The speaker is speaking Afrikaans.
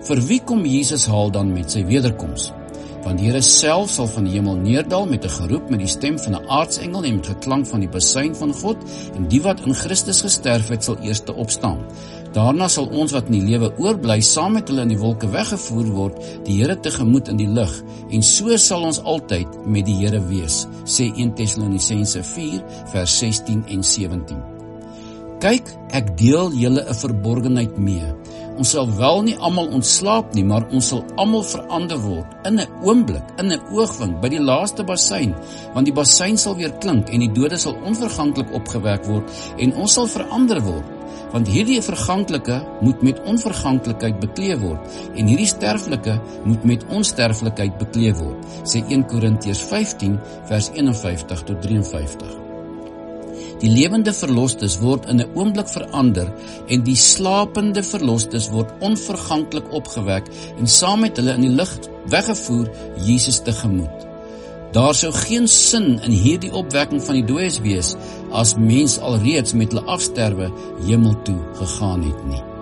Vir wie kom Jesus haal dan met sy wederkoms? Want die Here self sal van die hemel neerdal met 'n geroep, met die stem van 'n aartsengel en met geklank van die basuin van God, en die wat in Christus gesterf het, sal eerste opstaan. Daarna sal ons wat in die lewe oorbly, saam met hulle in die wolke weggevoer word, die Here tegemoet in die lug, en so sal ons altyd met die Here wees, sê 1 Tessalonisense 4, vers 16 en 17. Kyk, ek deel julle 'n verborgenheid mee. Ons sal wel nie almal ontslaap nie, maar ons sal almal verander word, in 'n oomblik, in 'n oogwink, by die laaste basuin, want die basuin sal weer klink, en die dode sal onverganklik opgewek word, en ons sal verander word. Want hierdie verganklike moet met onverganklikheid bekleed word, en hierdie sterflike moet met onsterflikheid bekleed word, sê 1 Korintiërs 15, vers 51 tot 53. Die lewende verlostes word in 'n oomblik verander, en die slapende verlostes word onverganklik opgewek, en saam met hulle in die lig weggevoer Jesus tegemoet. Daar sou geen sin in hierdie opwekking van die dooies wees, as mens alreeds met hulle afsterwe hemel toe gegaan het nie.